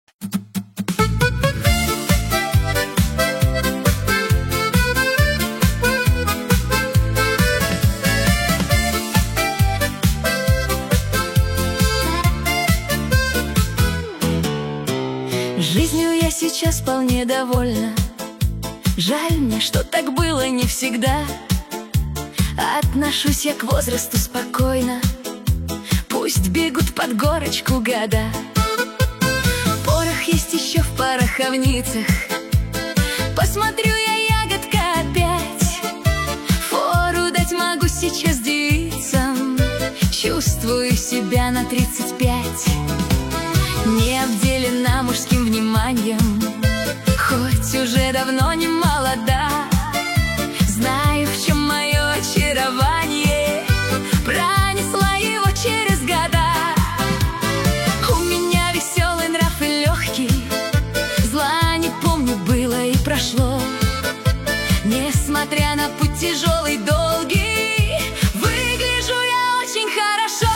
Жизнью я сейчас вполне довольна. Жаль мне, что так было не всегда. Отношусь я к возрасту спокойно. Пусть бегут под горочку года. Порох есть еще в пороховницах. Посмотрю я, ягодка, опять. Фору дать могу сейчас девицам. Чувствую себя на 35. Не обделена мужским вниманием, хоть уже давно не молода. Знаю, в чем мое очарование, пронесла его через года. У меня веселый нрав и легкий, зла не помню, было и прошло. Несмотря на путь тяжелый, долгий, выгляжу я очень хорошо.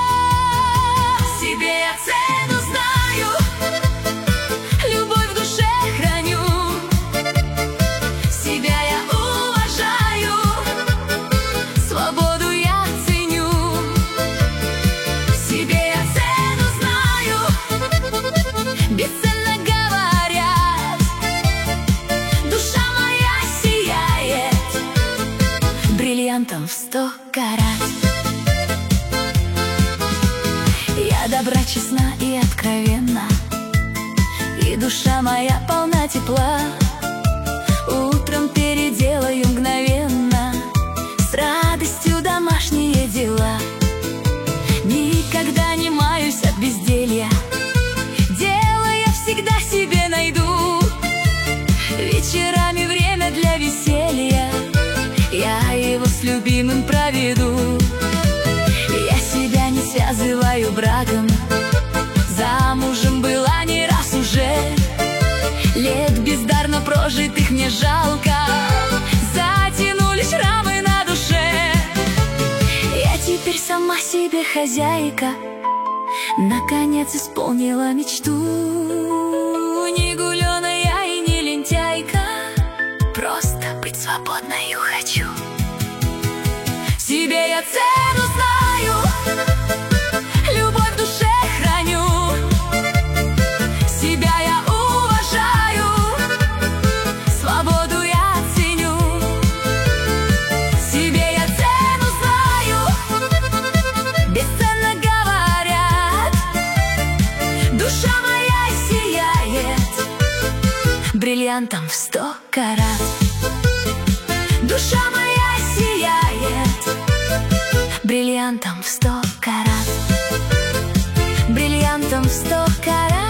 Себе я цену знаю, любовь в душе храню. Себя я уважаю, свободу я ценю. Себе я цену знаю, бесценно говорят. Душа моя сияет бриллиантом в 100 карат. Я добра, честна и откровенна, и душа моя полна тепла. Утром переделаю мгновенно, с радостью домашние дела. Никогда не маюсь от безделья, дело я всегда себе найду. Вечерами время для веселья, я его с любимым проведу. Я себя не связываю браком, замужем была не раз уже. Лет бездарно прожитых мне жалко, затянулись шрамы на душе. Я теперь сама себе хозяйка, наконец исполнила мечту. Не гуленая и не лентяйка, просто быть свободною хочу. Себе я цену знаю, любовь в душе храню. Себя я уважаю, свободу я ценю. Себе я цену знаю, бесценно говорят. Душа моя сияет бриллиантом в 100 карат. Душа моя сияет бриллиантом в 100 карат. Бриллиантом в 100 карат.